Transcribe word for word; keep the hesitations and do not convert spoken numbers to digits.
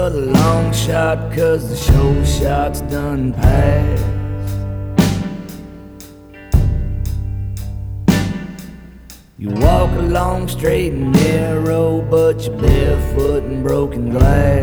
another long shot, cause the show shot's done passed. You walk along straight and narrow, but you're barefoot in broken glass.